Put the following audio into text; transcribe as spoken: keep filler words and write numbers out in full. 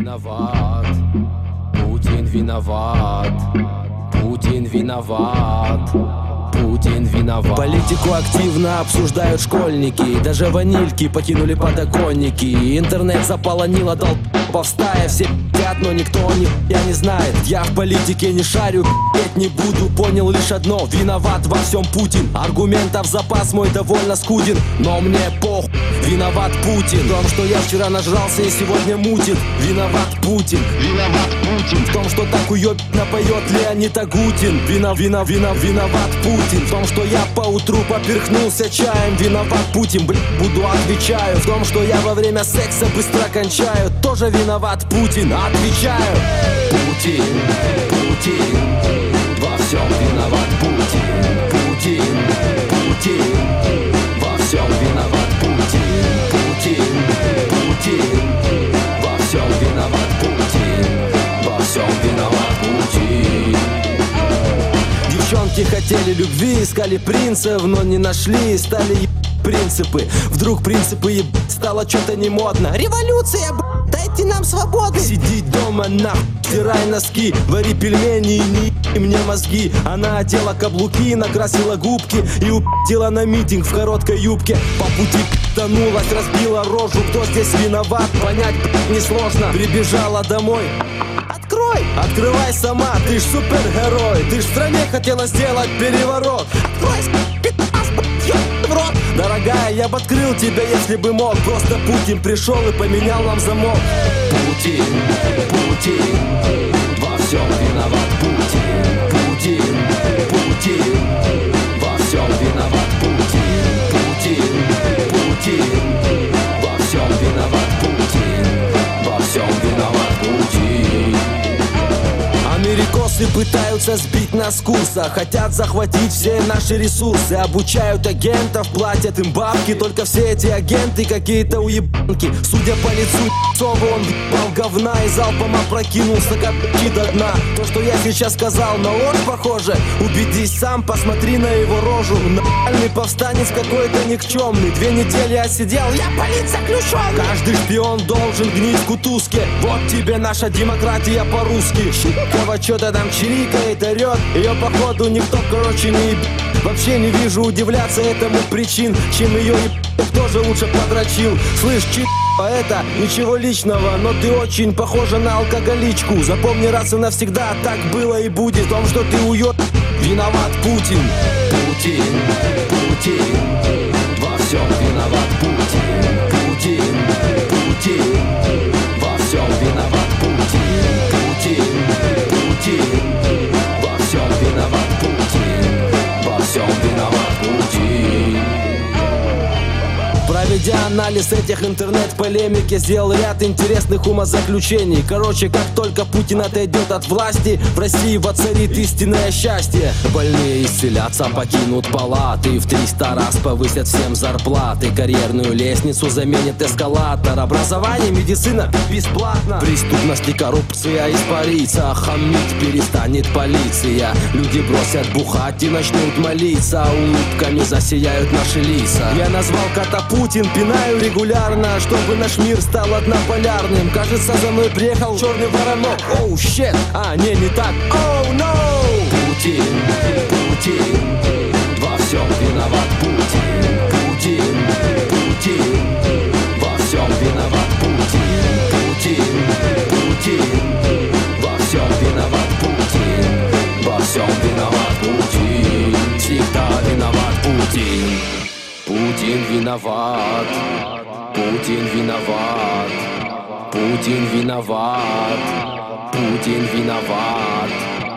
виноват, Путин виноват, Путин виноват, Путин виноват. Политику активно обсуждают школьники, даже ванильки покинули подоконники. Интернет заполонило долб***ов стая, все пи***ят, но никто ни я не знает. Я в политике не шарю, пи***ть не буду, понял лишь одно: виноват во всем Путин. Аргументов запас мой довольно скуден, но мне похуй, виноват Путин. В том, что я вчера нажрался и сегодня мутит, виноват Путин. Виноват Путин. В том, что так уёбно поет Леонид Агутин, вина, вина, вина, виноват Путин. В том, что я поутру поперхнулся чаем, виноват Путин, блин, буду отвечаю. В том, что я во время секса быстро кончаю, тоже виноват Путин, отвечаю. Путин, Путин, во всем виноват Путин. Путин, Путин, во всем виноват Путин. Путин, Путин, во всем виноват Путин. Во всем виноват Путин. Девчонки хотели любви, искали принцев, но не нашли, стали еб... принципы. Вдруг принципы еб... стало что-то не модно. Революция, б***, дайте нам свободы. Сидеть дома, нахуй, стирай носки, вари пельмени и не еб мне мозги. Она одела каблуки, накрасила губки и упила на митинг в короткой юбке. По пути тонулась, разбила рожу. Кто здесь виноват, понять несложно. Прибежала домой. Открой! Открывай сама, ты ж супергерой. Ты ж в стране хотела сделать переворот. Открой, пи***ас, в рот. Дорогая, я бы открыл тебя, если бы мог. Просто Путин пришел и поменял нам замок. Путин, Путин, во всем виноват Путин. Путин, Путин, во всем виноват Путин. Путин, Путин, во всем виноват Путин. Во всем виноват Путин. Америкосы пытаются сбить нас с курса, хотят захватить все наши ресурсы. Обучают агентов, платят им бабки. Только все эти агенты какие-то уебанки. Судя по лицу Сова, он въебал говна и залпом опрокинулся капки до дна. То, что я сейчас сказал, на ложь похоже. Убедись сам, посмотри на его рожу. Нормальный повстанец какой-то никчемный. Две недели осидел, я политзаключенный. Каждый шпион должен гнить в кутузке. Вот тебе наша демократия по-русски. Кого что-то там чирикает, орет. Ее походу никто, короче, не еб... Вообще не вижу удивляться этому причин. Чем ее еб... тоже лучше подрочил. Слышь, чи... это ничего личного, но ты очень похожа на алкоголичку. Запомни раз и навсегда, так было и будет. В том, что ты уеб... виноват Путин. Путин, Путин, во всем виноват Путин. Путин, Путин, во всем виноват Путин. Путин, Путин, во всем виноват Путин. Во всем виноват Путин. Проведя анализ этих интернет-полемики, сделал ряд интересных умозаключений. Короче, как только Путин отойдет от власти, в России воцарит истинное счастье. Больные исцелятся, покинут палаты, в триста раз повысят всем зарплаты. Карьерную лестницу заменит эскалатор. Образование, медицина бесплатно. Преступность и коррупция испарится, хамить перестанет полиция. Люди бросят бухать и начнут молиться, улыбками засияют наши лица. Я назвал кота Путин, пинаю регулярно, чтобы наш мир стал однополярным. Кажется, за мной приехал черный воронок. Оу, oh, щет, а, не, не так. Оу, oh, no! Путин, Путин, во всем виноват Путин. Путин, Путин, во всем виноват Путин. Путин, Путин, во всем виноват Путин. Во всем виноват Путин. Всегда виноват Путин. Путин виноват, Путин виноват, Путин виноват, Путин виноват.